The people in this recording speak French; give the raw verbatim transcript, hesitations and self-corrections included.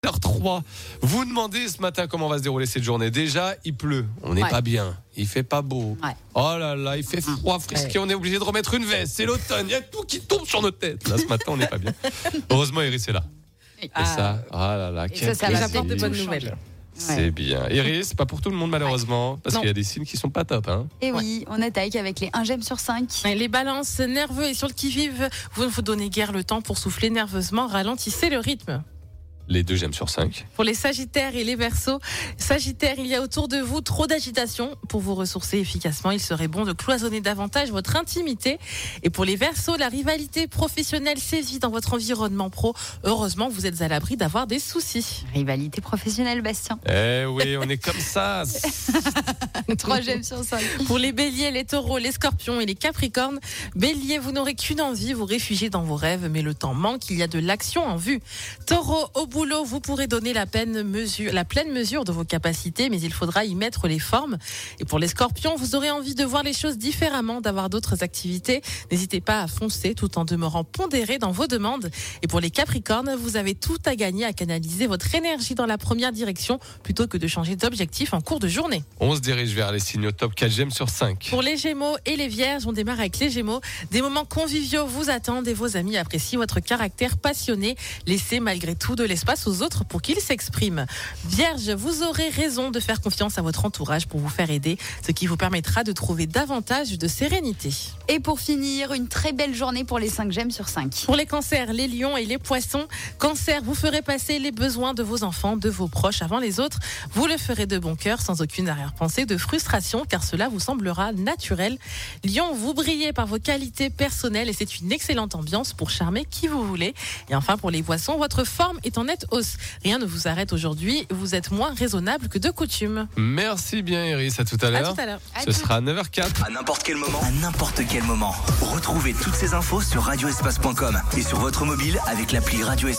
heure trois. Vous demandez ce matin comment va se dérouler cette journée. Déjà, il pleut. On n'est Ouais. pas bien. Il fait pas beau. Ouais. Oh là là, il fait froid, frisqué. On est obligé de remettre une veste. C'est l'automne. Il y a tout qui tombe sur nos têtes. Là, ce matin, on n'est pas bien. Heureusement, Iris est là. Et Ah. ça, oh là là, Et quel ça, ça va plaisir. apporter de bonnes nouvelles. C'est Ouais. bien. Iris, c'est pas pour tout le monde, malheureusement. Parce Non. qu'il y a des signes qui sont pas top. Hein. Et oui, on attaque avec les un j'aime sur cinq. Les balances nerveux et sur le qui-vive, vous ne vous donnez guère le temps pour souffler nerveusement, ralentissez le rythme. Les deux j'aime sur cinq. Pour les sagittaires et les verseaux, sagittaires, il y a autour de vous trop d'agitation. Pour vous ressourcer efficacement, il serait bon de cloisonner davantage votre intimité. Et pour les verseaux, la rivalité professionnelle sévit dans votre environnement pro. Heureusement, vous êtes à l'abri d'avoir des soucis. Rivalité professionnelle, Bastien. Eh oui, on est comme ça. trois j'aime sur cinq. Pour les béliers, les taureaux, les scorpions et les capricornes, bélier, vous n'aurez qu'une envie, vous réfugier dans vos rêves, mais le temps manque, il y a de l'action en vue. Taureau, au boulot, vous pourrez donner la, peine mesure, la pleine mesure de vos capacités, mais il faudra y mettre les formes. Et pour les scorpions, vous aurez envie de voir les choses différemment, d'avoir d'autres activités. N'hésitez pas à foncer tout en demeurant pondéré dans vos demandes. Et pour les capricornes, vous avez tout à gagner à canaliser votre énergie dans la première direction plutôt que de changer d'objectif en cours de journée. On se dirige vers les signaux top quatre j'aime sur cinq. Pour les Gémeaux et les Vierges, on démarre avec les Gémeaux. Des moments conviviaux vous attendent et vos amis apprécient votre caractère passionné. Laissez malgré tout de l'espace aux autres pour qu'ils s'expriment. Vierge, vous aurez raison de faire confiance à votre entourage pour vous faire aider, ce qui vous permettra de trouver davantage de sérénité. Et pour finir, une très belle journée pour les cinq j'aime sur cinq. Pour les cancers, les lions et les poissons, cancer, vous ferez passer les besoins de vos enfants, de vos proches avant les autres. Vous le ferez de bon cœur, sans aucune arrière-pensée de frustration, car cela vous semblera naturel. Lion, vous brillez par vos qualités personnelles et c'est une excellente ambiance pour charmer qui vous voulez. Et enfin, pour les poissons, votre forme est en nette hausse. Rien ne vous arrête aujourd'hui, vous êtes moins raisonnable que de coutume. Merci bien, Iris. À tout à À l'heure. tout à l'heure. Ce sera à neuf heures quatre. À n'importe quel moment, à n'importe quel moment. Retrouvez toutes ces infos sur radio espace point com et sur votre mobile avec l'appli Radio Espace.